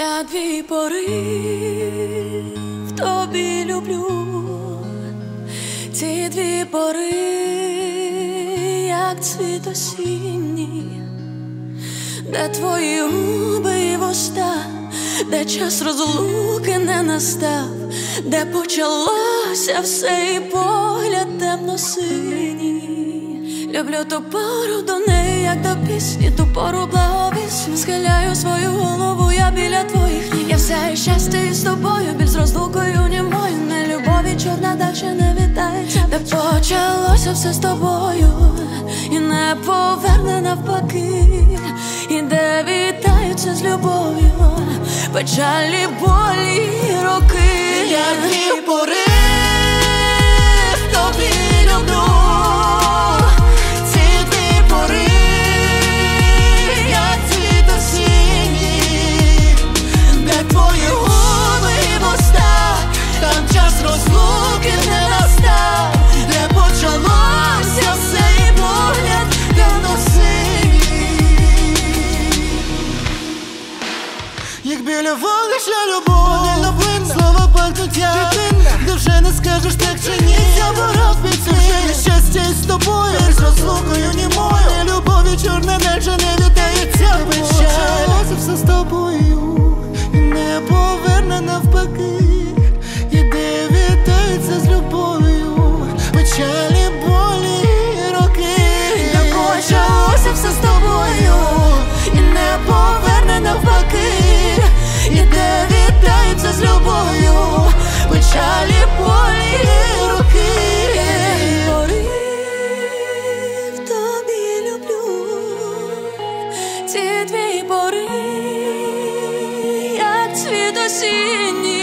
Я твій порив, в тобі люблю, ці дві пори, як цвіт осінній, де твої губи і вуста, де час розлуки не настав, де почалося все і погляд темно-синій. Люблю ту пору до неї, як до пісні, ту пору благовісну. Схиляю свою голову я біля твоїх ніг. Я все і щастя із тобою, біль з розлукою німою. Не любові чорна дальше не вітається. Де почалося все з тобою і не поверне навпаки. І де вітаються з любов'ю печалі, болі, роки. Я твій порив, тобі люблю. Розлуки не настав, де почалося все і погляд темно-синій. Як біля вогнища любов, слова пахнуть як де вже не скажеш так чи ні. Я ворог підсушене щастя із тобою, з розлукою німою. Не любові чорна наче не вітається печаль. Все з тобою і не поверне навпаки. З любов'ю печалі, болі, роки. Не почалося все з тобою і не поверне навпаки. І де вітаються з любов'ю печалі, болі, роки. Порив, тобі люблю, ці дві пори, як цвіт осінній.